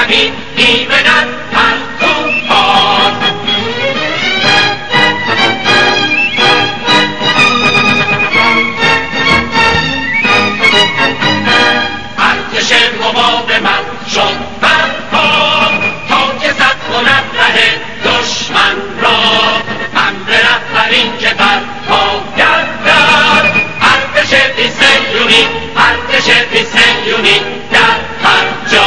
زمین ایمنت پرتوبان. ارتش مقاومت شد برپا تا که صد کند ره دشمن را، امر رهبرین که برپا گردد. ارتش 20 میلیونی، ارتش 20 میلیونی در هر جا.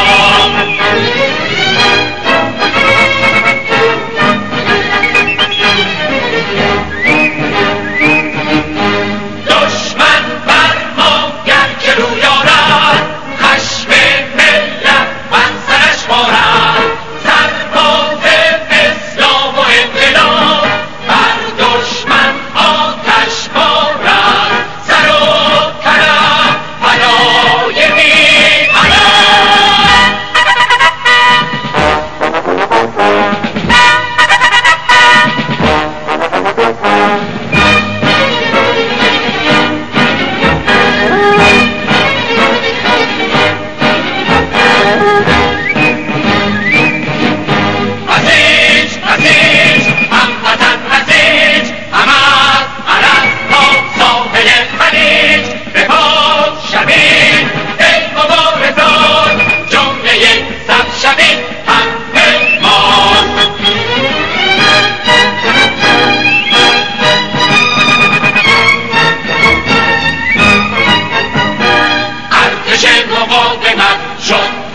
دشمن بر ما گر که روی آرد، خشم ملت بر سرش بارد. سرباز اسلام و انقلاب بر دشمن آتش بارد. سر و طرف فدای بی مقاومت شد